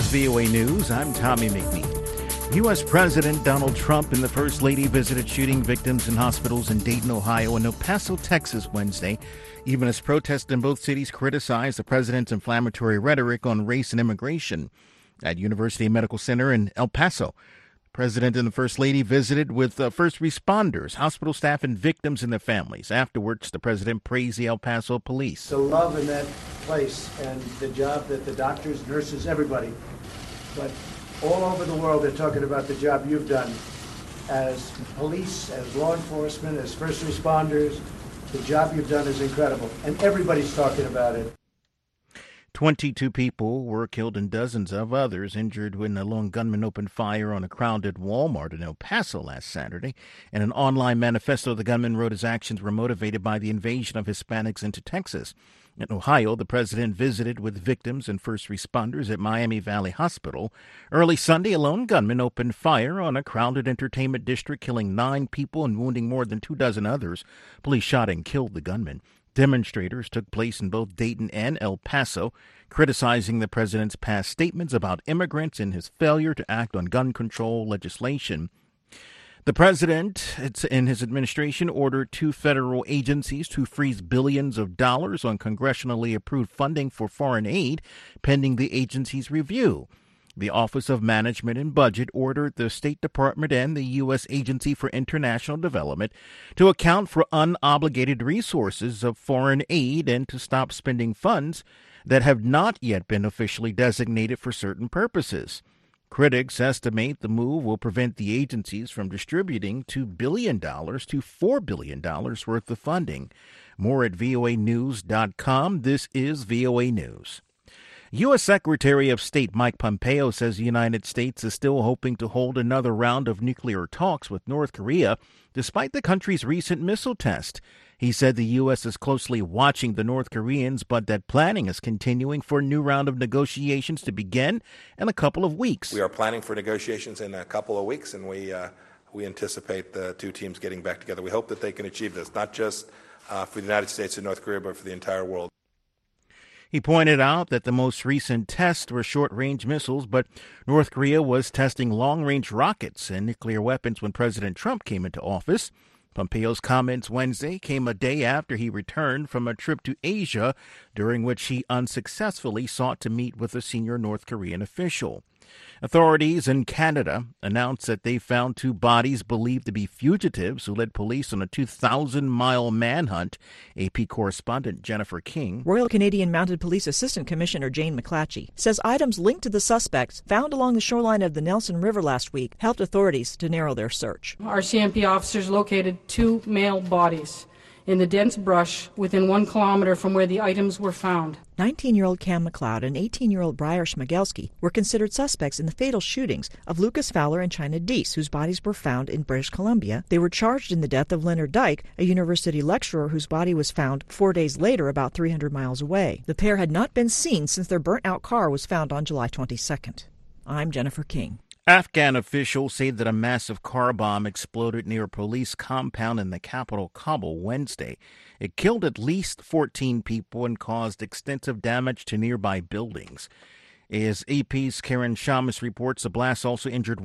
VOA News. I'm Tommy McNeil. U.S. President Donald Trump and the First Lady visited shooting victims in hospitals in Dayton, Ohio, and El Paso, Texas, Wednesday, even as protests in both cities criticized the president's inflammatory rhetoric on race and immigration. At University Medical Center in El Paso, the President and the First Lady visited with first responders, hospital staff, and victims and their families. Afterwards, the President praised the El Paso police. The love in that place and the job that the doctors, nurses, everybody, but all over the world, they're talking about the job you've done as police, as law enforcement, as first responders. The job you've done is incredible, and everybody's talking about it. 22 people were killed and dozens of others injured when a lone gunman opened fire on a crowded Walmart in El Paso last Saturday. In an online manifesto, the gunman wrote his actions were motivated by the invasion of Hispanics into Texas. In Ohio, the president visited with victims and first responders at Miami Valley Hospital. Early Sunday, a lone gunman opened fire on a crowded entertainment district, killing 9 people and wounding more than 24 others. Police shot and killed the gunman. Demonstrators took place in both Dayton and El Paso, criticizing the president's past statements about immigrants and his failure to act on gun control legislation. The president, in his administration, ordered 2 federal agencies to freeze billions of dollars on congressionally approved funding for foreign aid, pending the agency's review. The Office of Management and Budget ordered the State Department and the U.S. Agency for International Development to account for unobligated resources of foreign aid and to stop spending funds that have not yet been officially designated for certain purposes. Critics estimate the move will prevent the agencies from distributing $2 billion to $4 billion worth of funding. More at voanews.com. This is VOA News. U.S. Secretary of State Mike Pompeo says the United States is still hoping to hold another round of nuclear talks with North Korea, despite the country's recent missile test. He said the U.S. is closely watching the North Koreans, but that planning is continuing for a new round of negotiations to begin in a couple of weeks. We are planning for negotiations in a couple of weeks, and we anticipate the 2 teams getting back together. We hope that they can achieve this, not just for the United States and North Korea, but for the entire world. He pointed out that the most recent tests were short-range missiles, but North Korea was testing long-range rockets and nuclear weapons when President Trump came into office. Pompeo's comments Wednesday came a day after he returned from a trip to Asia, during which he unsuccessfully sought to meet with a senior North Korean official. Authorities in Canada announced that they found 2 bodies believed to be fugitives who led police on a 2,000-mile manhunt. AP correspondent Jennifer King. Royal Canadian Mounted Police Assistant Commissioner Jane McClatchy says items linked to the suspects found along the shoreline of the Nelson River last week helped authorities to narrow their search. Our CMP officers located 2 male bodies in the dense brush within 1 kilometer from where the items were found. 19-year-old Cam McLeod and 18-year-old Briar Schmagelski were considered suspects in the fatal shootings of Lucas Fowler and China Deese, whose bodies were found in British Columbia. They were charged in the death of Leonard Dyke, a university lecturer whose body was found 4 days later about 300 miles away. The pair had not been seen since their burnt-out car was found on July 22nd. I'm Jennifer King. Afghan officials say that a massive car bomb exploded near a police compound in the capital, Kabul, Wednesday. It killed at least 14 people and caused extensive damage to nearby buildings. As AP's Karen Shamus reports, the blast also injured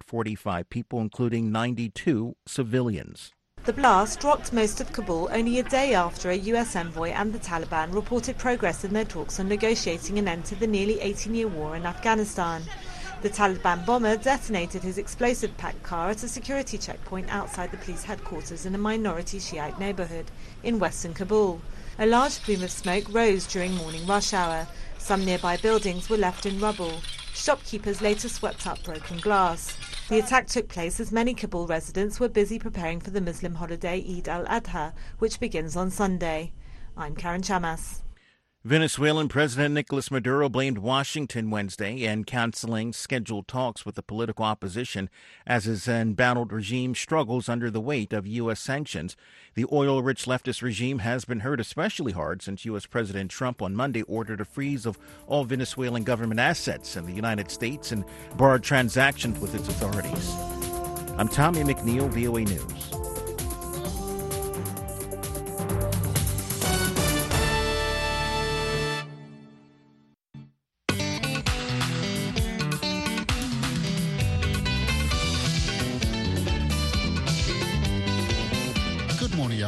145 people, including 92 civilians. The blast rocked most of Kabul only a day after a U.S. envoy and the Taliban reported progress in their talks on negotiating an end to the nearly 18-year war in Afghanistan. The Taliban bomber detonated his explosive-packed car at a security checkpoint outside the police headquarters in a minority Shiite neighborhood in western Kabul. A large plume of smoke rose during morning rush hour. Some nearby buildings were left in rubble. Shopkeepers later swept up broken glass. The attack took place as many Kabul residents were busy preparing for the Muslim holiday Eid al-Adha, which begins on Sunday. I'm Karen Chamas. Venezuelan President Nicolas Maduro blamed Washington Wednesday in canceling scheduled talks with the political opposition as his embattled regime struggles under the weight of U.S. sanctions. The oil-rich leftist regime has been hurt especially hard since U.S. President Trump on Monday ordered a freeze of all Venezuelan government assets in the United States and barred transactions with its authorities. I'm Tommy McNeil, VOA News.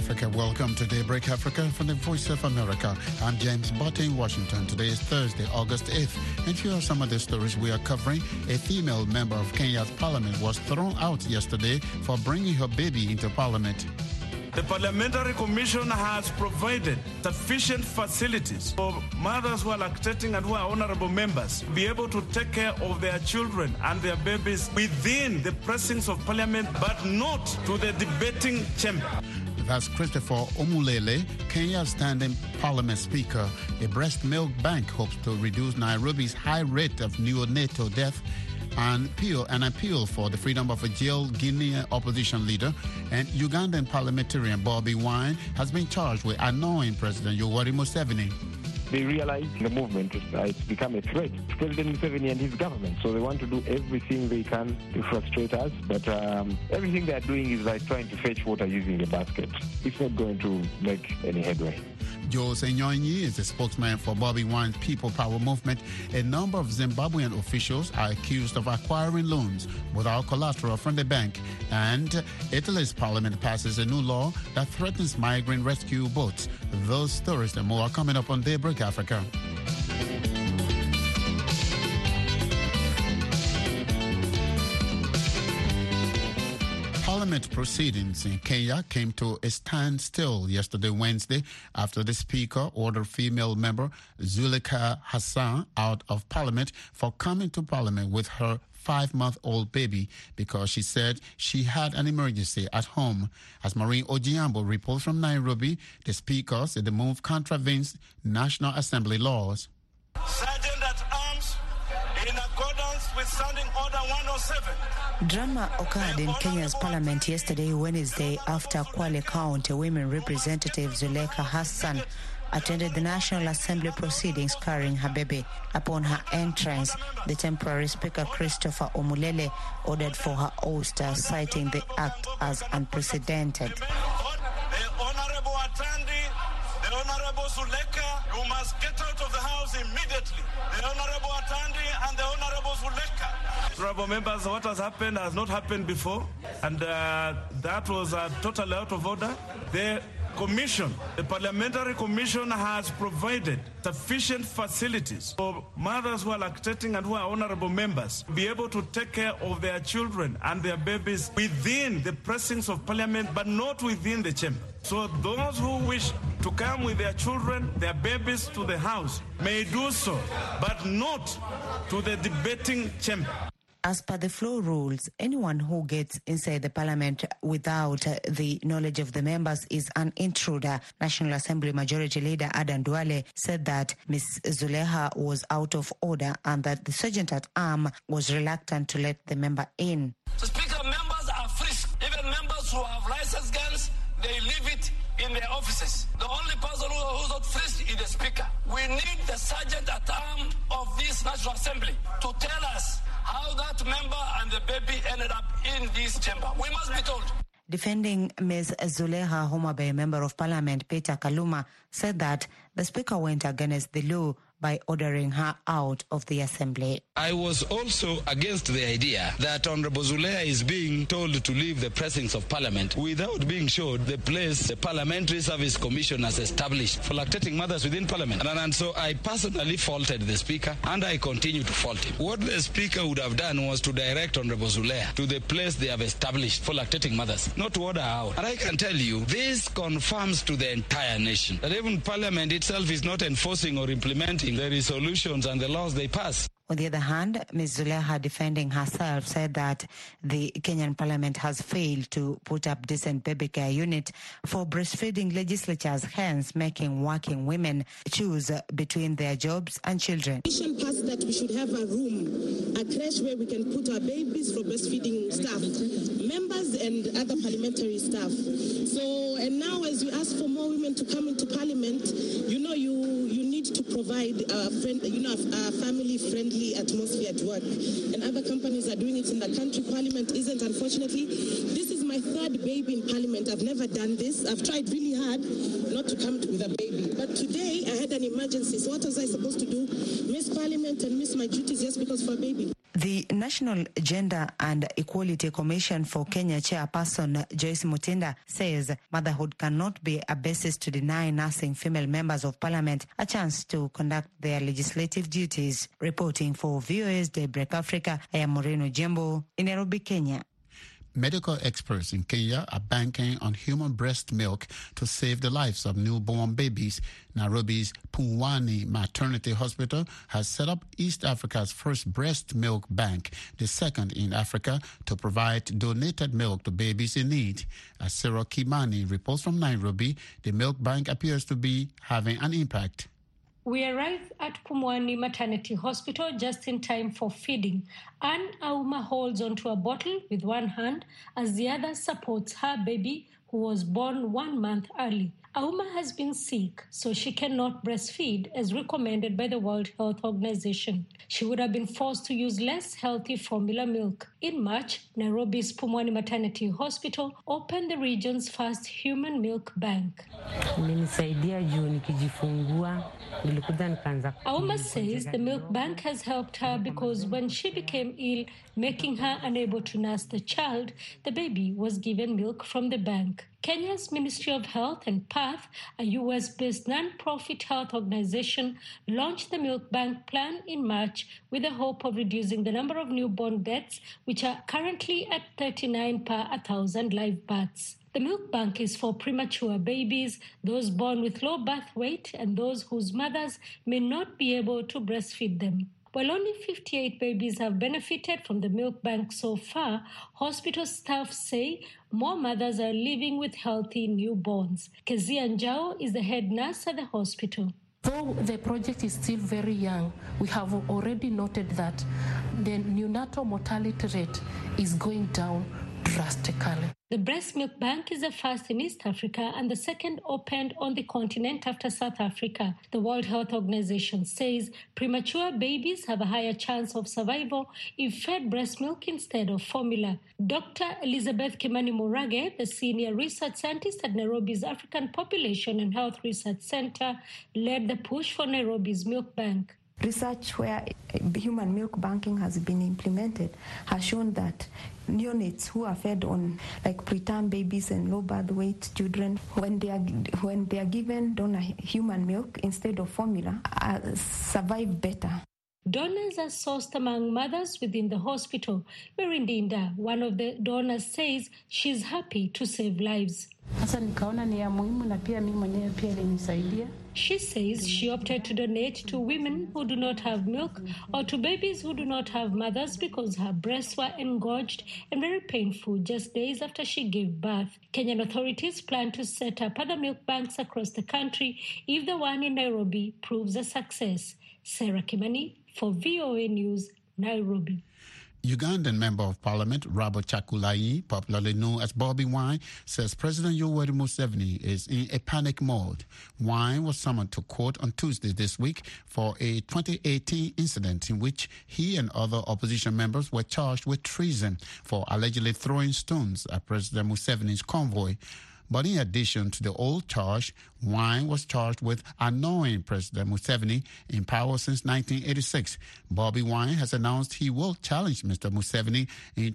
Africa. Welcome to Daybreak Africa from the Voice of America. I'm James Botte in Washington. Today is Thursday, August 8th. And here are some of the stories we are covering. A female member of Kenya's parliament was thrown out yesterday for bringing her baby into parliament. The Parliamentary Commission has provided sufficient facilities for mothers who are lactating and who are honorable members to be able to take care of their children and their babies within the precincts of Parliament, but not to the debating chamber. That's Christopher Omulele, Kenya's standing parliament speaker. A breast milk bank hopes to reduce Nairobi's high rate of neonatal death and an appeal for the freedom of a jailed Guinean opposition leader. And Ugandan parliamentarian Bobby Wine has been charged with annoying President Yoweri Museveni. They realize the movement it's become a threat to President Museveni and his government. So they want to do everything they can to frustrate us. But everything they're doing is like trying to fetch water using a basket. It's not going to make any headway. Jose Nyonyi is the spokesman for Bobby Wine's People Power movement. A number of Zimbabwean officials are accused of acquiring loans without collateral from the bank. And Italy's parliament passes a new law that threatens migrant rescue boats. Those stories and more are coming up on Daybreak Africa. Parliament proceedings in Kenya came to a standstill yesterday, Wednesday, after the Speaker ordered female member Zulekha Hassan out of Parliament for coming to Parliament with her 5-month-old baby because she said she had an emergency at home. As Maureen Ojiambo reports from Nairobi, the Speaker said the move contravenes National Assembly laws. Sergeant at Arms, in accordance with Standing Order 107. Drama occurred in Kenya's parliament yesterday, Wednesday, after Kwale County Women Representative Zulekha Hassan attended the National Assembly proceedings carrying her baby. Upon her entrance, the temporary Speaker Christopher Omulele ordered for her ouster, citing the act as unprecedented. The Honorable Atandi, the Honorable Zulekha, you must get out of the house immediately. The Honorable Atandi and the Honorable Zulekha. Honorable members, what has happened has not happened before, and that was totally out of order. The Parliamentary Commission has provided sufficient facilities for mothers who are lactating and who are honorable members to be able to take care of their children and their babies within the precincts of Parliament, but not within the chamber. So those who wish to come with their children, their babies to the House may do so, but not to the debating chamber. As per the floor rules, anyone who gets inside the parliament without the knowledge of the members is an intruder. National Assembly Majority Leader Adan Duale said that Ms. Zulekha was out of order and that the Sergeant at Arms was reluctant to let the member in. So, Speaker, members are free. Even members who have licensed guns, they leave it in their offices. The only person who's not free is the Speaker. We need the Sergeant at Arms of this National Assembly to tell us how that member and the baby ended up in this chamber. We must be told. Defending Ms. Zulekha, Homa Bay Member of Parliament Peter Kaluma said that the Speaker went against the law by ordering her out of the assembly. I was also against the idea that Honorable Zulekha is being told to leave the precincts of Parliament without being showed the place the Parliamentary Service Commission has established for lactating mothers within Parliament. And so I personally faulted the Speaker, and I continue to fault him. What the Speaker would have done was to direct Honorable Zulekha to the place they have established for lactating mothers, not to order her out. And I can tell you, this confirms to the entire nation that even Parliament itself is not enforcing or implementing the resolutions and the laws they pass. On the other hand, Ms. Zulekha, defending herself, said that the Kenyan Parliament has failed to put up decent baby care unit for breastfeeding legislatures, hence making working women choose between their jobs and children. The Commission passed that we should have a room, a creche where we can put our babies for breastfeeding staff, members and other parliamentary staff. So, and now as we ask for more women to come into Parliament, you need to provide a family-friendly atmosphere at work. And other companies are doing it in the country. Parliament isn't, unfortunately. This is my third baby in Parliament. I've never done this. I've tried really hard not to come with a baby. But today I had an emergency. So what was I supposed to do? Miss Parliament and miss my duties just because for a baby? The National Gender and Equality Commission for Kenya chairperson Joyce Mutinda says motherhood cannot be a basis to deny nursing female members of parliament a chance to conduct their legislative duties. Reporting for VOA's Daybreak Africa, I am Moreno Jembo in Nairobi, Kenya. Medical experts in Kenya are banking on human breast milk to save the lives of newborn babies. Nairobi's Pumwani Maternity Hospital has set up East Africa's first breast milk bank, the second in Africa, to provide donated milk to babies in need. As Sarah Kimani reports from Nairobi, the milk bank appears to be having an impact. We arrived at Pumwani Maternity Hospital just in time for feeding. Anne Auma holds onto a bottle with one hand as the other supports her baby who was born 1 month early. Auma has been sick, so she cannot breastfeed as recommended by the World Health Organization. She would have been forced to use less healthy formula milk. In March, Nairobi's Pumwani Maternity Hospital opened the region's first human milk bank. Auma says the milk bank has helped her because when she became ill, making her unable to nurse the child, the baby was given milk from the bank. Kenya's Ministry of Health and PATH, a US-based non-profit health organization, launched the Milk Bank plan in March with the hope of reducing the number of newborn deaths, which are currently at 39 per 1,000 live births. The milk bank is for premature babies, those born with low birth weight, and those whose mothers may not be able to breastfeed them. While only 58 babies have benefited from the milk bank so far, hospital staff say more mothers are living with healthy newborns. Kezia Njao is the head nurse at the hospital. Though the project is still very young, we have already noted that the neonatal mortality rate is going down drastically. The breast milk bank is the first in East Africa and the second opened on the continent after South Africa. The World Health Organization says premature babies have a higher chance of survival if fed breast milk instead of formula. Dr. Elizabeth Kimani Murage, the senior research scientist at Nairobi's African Population and Health Research Center, led the push for Nairobi's milk bank. Research where human milk banking has been implemented has shown that neonates who are fed on like preterm babies and low birth weight children, when they are given donor human milk instead of formula, survive better. Donors are sourced among mothers within the hospital. Merindinda, one of the donors, says she's happy to save lives. She says she opted to donate to women who do not have milk or to babies who do not have mothers because her breasts were engorged and very painful just days after she gave birth. Kenyan authorities plan to set up other milk banks across the country if the one in Nairobi proves a success. Sarah Kimani for VOA News, Nairobi. Ugandan Member of Parliament Robert Chakulai, popularly known as Bobby Wine, says President Yoweri Museveni is in a panic mode. Wine was summoned to court on Tuesday this week for a 2018 incident in which he and other opposition members were charged with treason for allegedly throwing stones at President Museveni's convoy. But in addition to the old charge, Wine was charged with annoying President Museveni in power since 1986. Bobby Wine has announced he will challenge Mr. Museveni in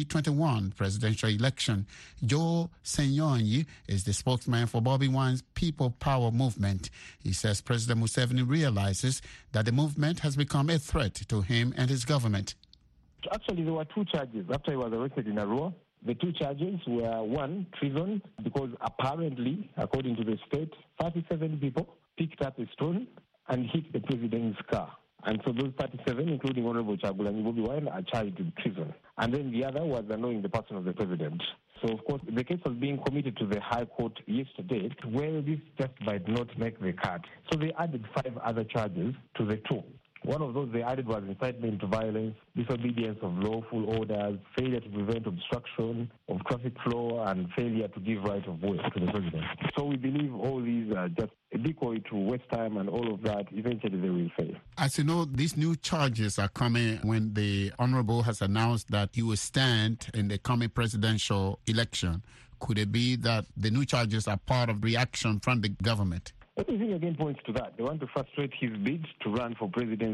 2021 presidential election. Joe Senyonyi is the spokesman for Bobby Wine's People Power movement. He says President Museveni realizes that the movement has become a threat to him and his government. Actually, there were two charges after he was arrested in Arua. The two charges were, one, treason, because apparently, according to the state, 37 people picked up a stone and hit the president's car. And so those 37, including Honorable Chagulanyi Bobi Wine, are charged with treason. And then the other was annoying the person of the president. So, of course, the case was being committed to the High Court yesterday, where this just might not make the cut. So they added 5 other charges to the 2. One of those they added was incitement to violence, disobedience of lawful orders, failure to prevent obstruction of traffic flow, and failure to give right of way to the president. So we believe all these are just a decoy to waste time, and all of that, eventually they will fail. As you know, these new charges are coming when the Honorable has announced that he will stand in the coming presidential election. Could it be that the new charges are part of reaction from the government? Everything again points to that. They want to frustrate his bid to run for presidency.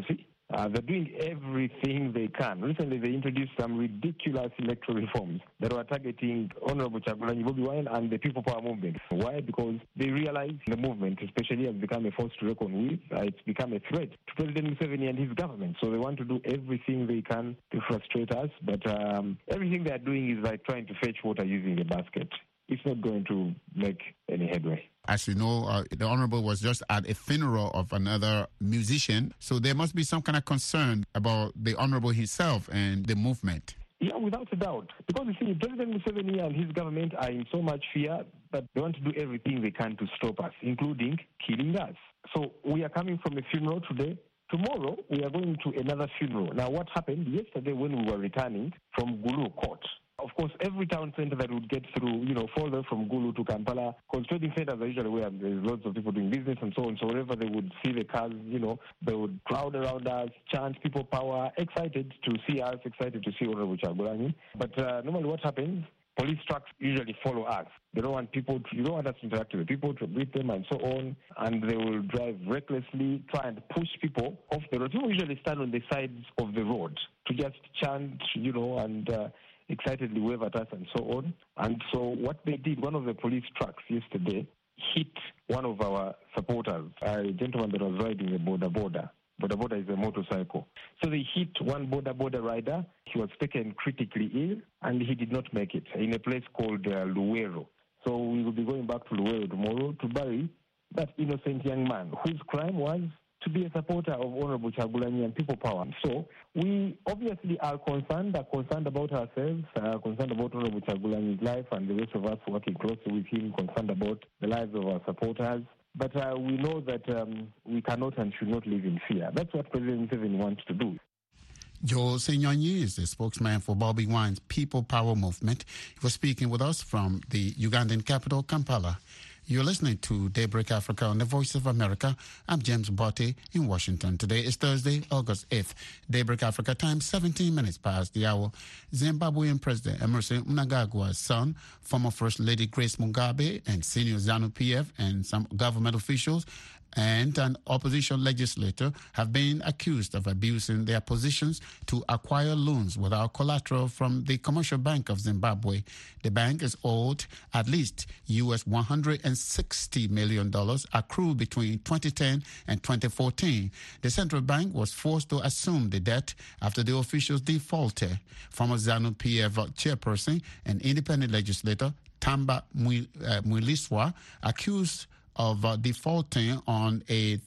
They're doing everything they can. Recently, they introduced some ridiculous electoral reforms that were targeting Honorable Kyagulanyi Bobi Wine and the People Power movement. Why? Because they realize the movement, especially, has become a force to reckon with. It's become a threat to President Museveni and his government. So they want to do everything they can to frustrate us. But everything they're doing is like trying to fetch water using a basket. It's not going to make any headway. As you know, the Honorable was just at a funeral of another musician, so there must be some kind of concern about the Honorable himself and the movement. Yeah, without a doubt. Because, you see, President Museveni and his government are in so much fear that they want to do everything they can to stop us, including killing us. So we are coming from a funeral today. Tomorrow, we are going to another funeral. Now, what happened yesterday when we were returning from Gulu Court? Of course, every town center that would get through, further from Gulu to Kampala, because trading centers are usually where there's lots of people doing business and so on. So wherever they would see the cars, they would crowd around us, chant People Power, excited to see us, excited to see Honorable Kyagulanyi. But normally what happens, police trucks usually follow us. You don't want us to interact with people, to greet them and so on, and they will drive recklessly, try and push people off the road. People usually stand on the sides of the road to just chant, and excitedly wave at us and so on. And so what they did, one of the police trucks yesterday hit one of our supporters, a gentleman that was riding a border. Border is a motorcycle. So they hit one border rider. He was taken critically ill, and he did not make it in a place called Luwero. So we will be going back to Luwero tomorrow to bury that innocent young man whose crime was to be a supporter of Honorable Kyagulanyi and People Power. So we obviously are concerned about ourselves, concerned about Honorable Kyagulanyi's life and the rest of us working closely with him, concerned about the lives of our supporters. But we know that we cannot and should not live in fear. That's what President Museveni wants to do. Joel Senyonyi is the spokesman for Bobi Wine's People Power movement. He was speaking with us from the Ugandan capital, Kampala. You're listening to Daybreak Africa on the Voice of America. I'm James Botte in Washington. Today is Thursday, August 8th. Daybreak Africa time, 17 minutes past the hour. Zimbabwean President Emmerson Mnangagwa's son, former First Lady Grace Mugabe, and senior ZANU-PF and some government officials and an opposition legislator have been accused of abusing their positions to acquire loans without collateral from the Commercial Bank of Zimbabwe. The bank is owed at least US $160 million accrued between 2010 and 2014. The central bank was forced to assume the debt after the officials defaulted. Former ZANU-PF chairperson and independent legislator Tamba Mwiliswa accused of defaulting on a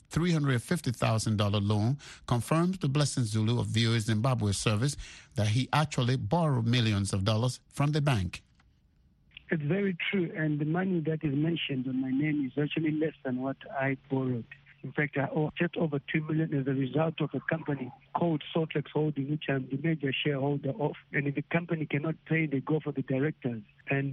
$350,000 loan, confirms to Blessing Zulu of VOA Zimbabwe service that he actually borrowed millions of dollars from the bank. It's very true, and the money that is mentioned on my name is actually less than what I borrowed. In fact, I owe just over $2 million as a result of a company called Saltlex Holding, which I'm the major shareholder of. And if the company cannot pay, they go for the directors. And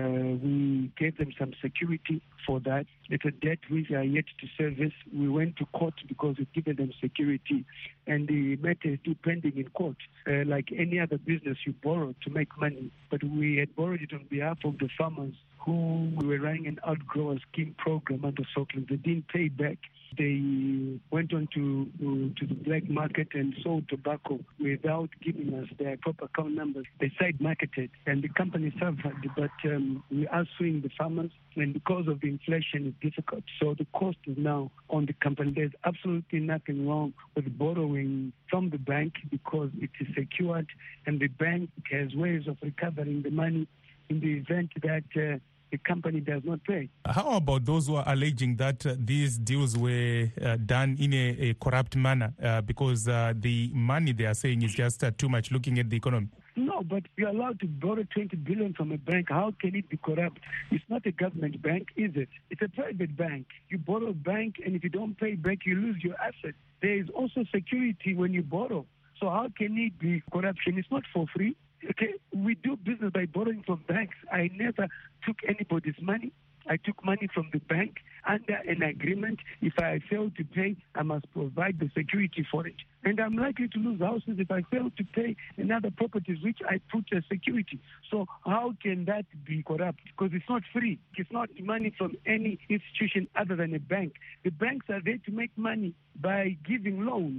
we gave them some security for that. It's a debt which are yet to service. We went to court because we've given them security. And the matter is still pending in court. Like any other business, you borrow to make money. But we had borrowed it on behalf of the farmers who were running an outgrower scheme program under Saltlex. They didn't pay back. They went on to the black market and sold tobacco without giving us their proper account numbers. They side marketed, and the company suffered. But we are suing the farmers, and because of the inflation, it's difficult. So the cost is now on the company. There's absolutely nothing wrong with borrowing from the bank because it is secured, and the bank has ways of recovering the money in the event that the company does not pay. How about those who are alleging that these deals were done in a corrupt manner because the money they are saying is just too much looking at the economy? No, but you're allowed to borrow $20 billion from a bank. How can it be corrupt? It's not a government bank, is it? It's a private bank. You borrow a bank, and if you don't pay back, you lose your asset. There is also security when you borrow. So how can it be corruption? It's not for free. Okay, we do business by borrowing from banks. I never took anybody's money. I took money from the bank under an agreement. If I fail to pay, I must provide the security for it. And I'm likely to lose houses if I fail to pay another properties which I put as security. So how can that be corrupt? Because it's not free. It's not money from any institution other than a bank. The banks are there to make money by giving loans.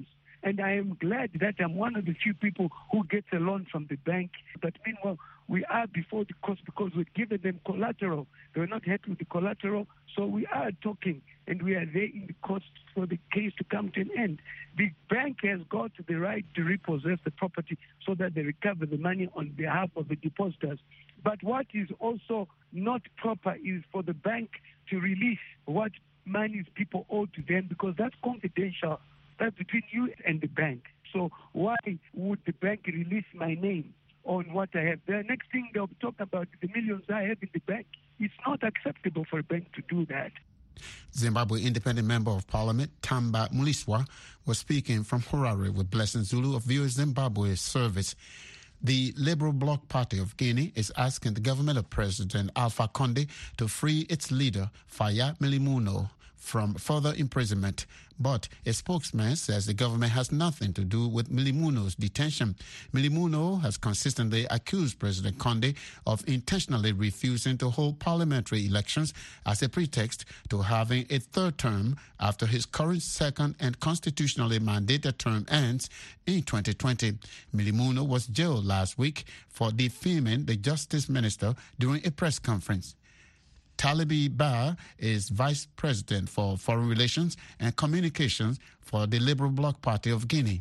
And I am glad that I'm one of the few people who gets a loan from the bank. But meanwhile, we are before the court because we've given them collateral. They were not happy with the collateral, so we are talking, and we are there in the court for the case to come to an end. The bank has got the right to repossess the property so that they recover the money on behalf of the depositors. But what is also not proper is for the bank to release what monies people owe to them, because that's confidential. That's between you and the bank. So why would the bank release my name on what I have? The next thing they'll talk about the millions I have in the bank. It's not acceptable for a bank to do that. Zimbabwe Independent Member of Parliament Tamba Muliswa was speaking from Harare with Blessing Zulu of VOA Zimbabwe Service. The Liberal Bloc Party of Guinea is asking the government of President Alpha Condé to free its leader, Faya Milimuno, from further imprisonment. But a spokesman says the government has nothing to do with Milimuno's detention. Milimuno has consistently accused President Condé of intentionally refusing to hold parliamentary elections as a pretext to having a third term after his current second and constitutionally mandated term ends in 2020. Milimuno was jailed last week for defaming the Justice Minister during a press conference. Talibi Ba is Vice President for Foreign Relations and Communications for the Liberal Bloc Party of Guinea.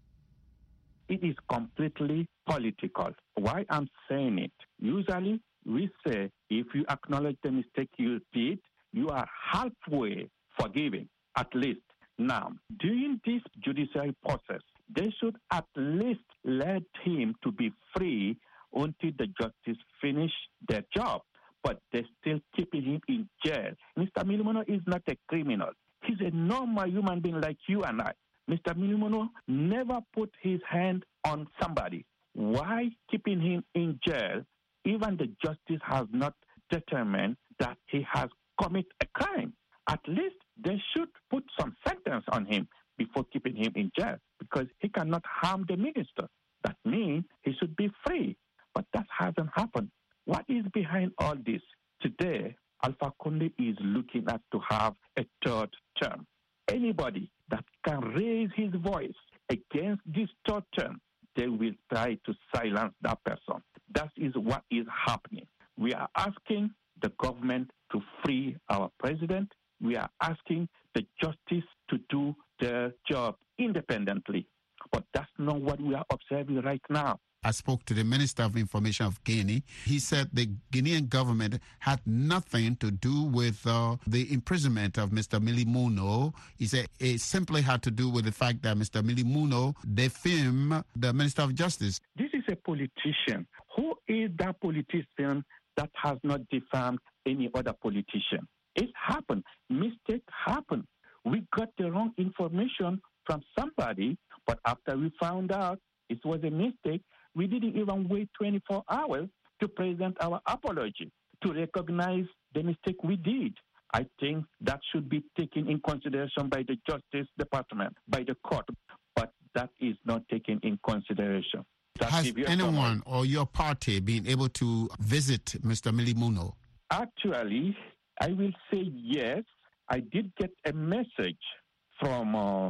It is completely political. Why I'm saying it? Usually we say if you acknowledge the mistake you did, you are halfway forgiving, at least. Now, during this judicial process, they should at least let him to be free until the justice finish their job. But they're still keeping him in jail. Mr. Milimuno is not a criminal. He's a normal human being like you and I. Mr. Milimuno never put his hand on somebody. Why keeping him in jail? Even the justice has not determined that he has committed a crime. At least they should put some sentence on him before keeping him in jail, because he cannot harm the minister. That means he should be free. But that hasn't happened. What is behind all this? Today, Alpha Condé is looking at to have a third term. Anybody that can raise his voice against this third term, they will try to silence that person. That is what is happening. We are asking the government to free our president. We are asking the justice to do their job independently. But that's not what we are observing right now. I spoke to the Minister of Information of Guinea. He said the Guinean government had nothing to do with the imprisonment of Mr. Milimuno. He said it simply had to do with the fact that Mr. Milimuno defamed the Minister of Justice. This is a politician. Who is that politician that has not defamed any other politician? It happened. Mistake happened. We got the wrong information from somebody, but after we found out it was a mistake, we didn't even wait 24 hours to present our apology, to recognize the mistake we did. I think that should be taken in consideration by the Justice Department, by the court, but that is not taken in consideration. Has anyone or your party been able to visit Mr. Milimuno? Actually, I will say yes. I did get a message from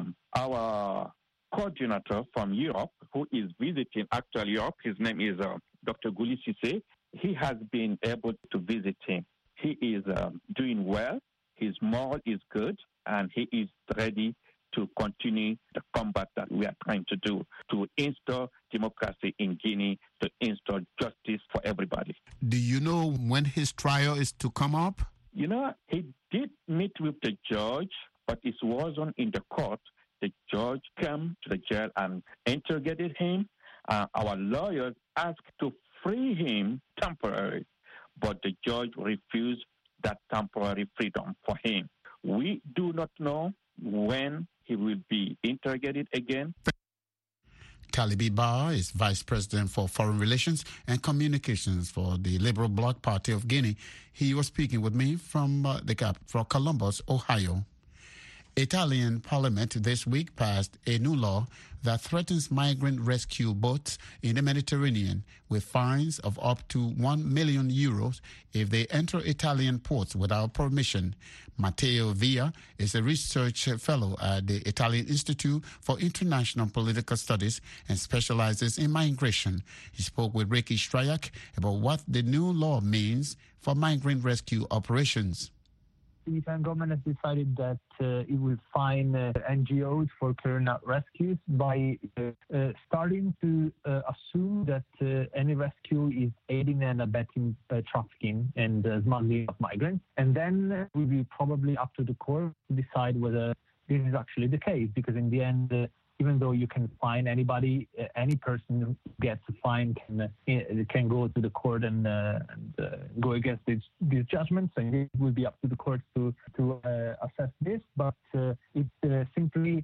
our coordinator from Europe, who is visiting actually Europe. His name is Dr. Guli Sise. He has been able to visit him. He is doing well. His moral is good, and he is ready to continue the combat that we are trying to do to install democracy in Guinea, to install justice for everybody. Do you know when his trial is to come up? You know, he did meet with the judge, but it wasn't in the court. The judge came to the jail and interrogated him. Our lawyers asked to free him temporarily, but the judge refused that temporary freedom for him. We do not know when he will be interrogated again. Talibi Ba is Vice President for Foreign Relations and Communications for the Liberal Bloc Party of Guinea. He was speaking with me from the capital, from Columbus, Ohio. Italian parliament this week passed a new law that threatens migrant rescue boats in the Mediterranean with fines of up to 1 million euros if they enter Italian ports without permission. Matteo Via is a research fellow at the Italian Institute for International Political Studies and specializes in migration. He spoke with Ricky Strayak about what the new law means for migrant rescue operations. The Italian government has decided that it will fine NGOs for carrying out rescues by starting to assume that any rescue is aiding and abetting trafficking and smuggling of migrants. And then it will be probably up to the court to decide whether this is actually the case, because in the end, even though you can fine anybody, any person who gets a fine can go to the court and go against these judgments, and it will be up to the court to assess this. But it simply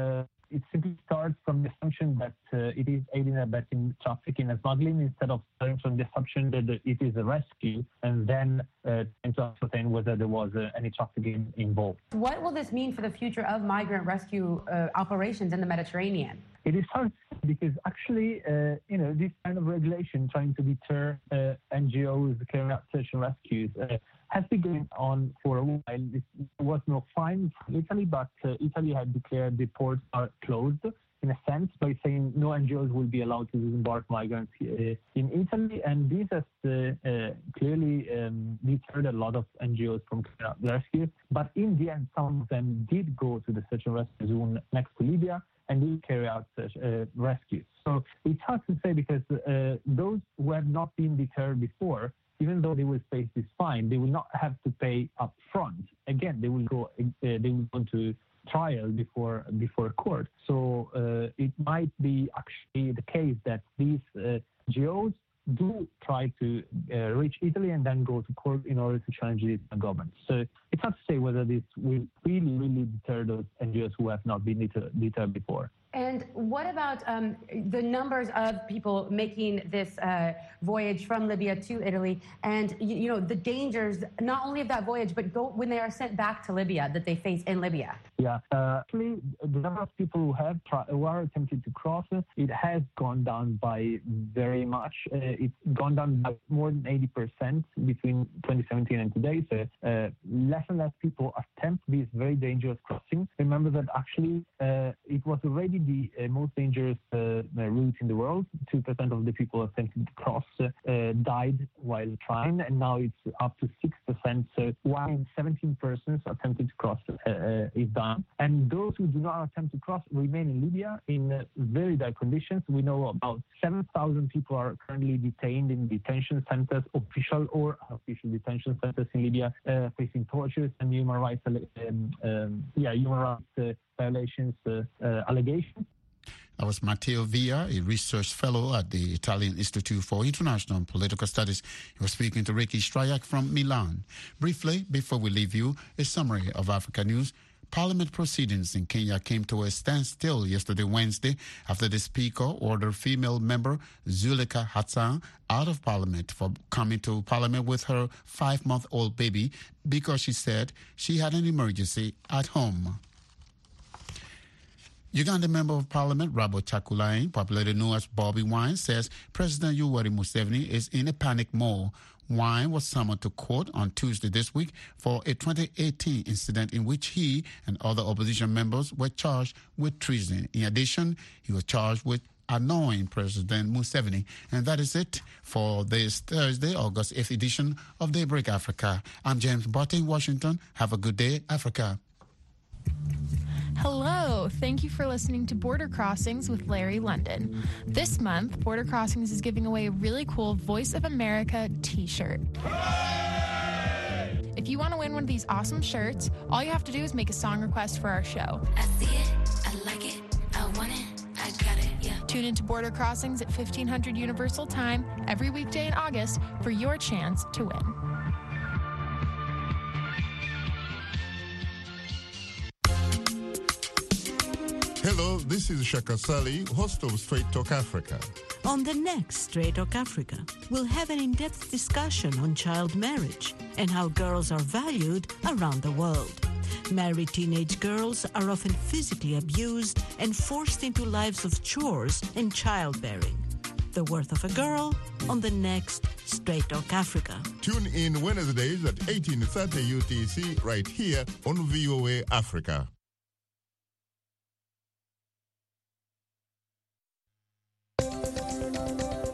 starts from the assumption that it is aiding and abetting trafficking and smuggling, instead of starting from the assumption that it is a rescue and then trying to ascertain whether there was any trafficking involved. What will this mean for the future of migrant rescue operations in the Mediterranean? It is hard because actually, this kind of regulation trying to deter NGOs carrying out search and rescues has been going on for a while. There was no fine from Italy, but Italy had declared the ports are closed in a sense by saying no NGOs will be allowed to disembark migrants in Italy, and this has clearly deterred a lot of NGOs from carrying out rescue. But in the end, some of them did go to the search and rescue zone next to Libya and did carry out rescues. So it's hard to say, because those who have not been deterred before, even though they will face this fine, they will not have to pay up front. Again, they will go to trial before court. So it might be actually the case that these NGOs do try to reach Italy and then go to court in order to challenge the government. So it's hard to say whether this will really deter those NGOs who have not been deterred before. And what about the numbers of people making this voyage from Libya to Italy, and the dangers not only of that voyage, but when they are sent back to Libya that they face in Libya? Yeah, actually, the number of people who are attempting to cross, it has gone down by very much. It's gone down by more than 80% between 2017 and today. So less and less people attempt this very dangerous crossing. Remember that actually it was already the most dangerous route in the world. 2% of the people attempting to cross died while trying, and now it's up to 6%. So 1 in 17 persons attempting to cross is done. And those who do not attempt to cross remain in Libya in very dire conditions. We know about 7,000 people are currently detained in detention centers, official or unofficial detention centers in Libya, facing tortures and human rights violations allegations. That was Matteo Via, a research fellow at the Italian Institute for International Political Studies. He was speaking to Ricky Strayak from Milan. Briefly, before we leave you, a summary of Africa news. Parliament proceedings in Kenya came to a standstill yesterday, Wednesday, after the Speaker ordered female member Zulekha Hassan out of Parliament for coming to Parliament with her 5-month-old baby because she said she had an emergency at home. Uganda Member of Parliament Robert Chakulai, popularly known as Bobby Wine, says President Yoweri Museveni is in a panic mode. Wine was summoned to court on Tuesday this week for a 2018 incident in which he and other opposition members were charged with treason. In addition, he was charged with annoying President Museveni. And that is it for this Thursday, August 8th edition of Daybreak Africa. I'm James Botte in Washington. Have a good day, Africa. Hello, thank you for listening to Border Crossings with Larry London. This month, Border Crossings is giving away a really cool Voice of America t-shirt. If you want to win one of these awesome shirts, all you have to do is make a song request for our show. I see it, I like it, I want it, I got it, yeah. Tune into Border Crossings at 1500 Universal Time every weekday in August for your chance to win. Hello, this is Shaka Sali, host of Straight Talk Africa. On the next Straight Talk Africa, we'll have an in-depth discussion on child marriage and how girls are valued around the world. Married teenage girls are often physically abused and forced into lives of chores and childbearing. The Worth of a Girl on the next Straight Talk Africa. Tune in Wednesdays at 18:30 UTC right here on VOA Africa.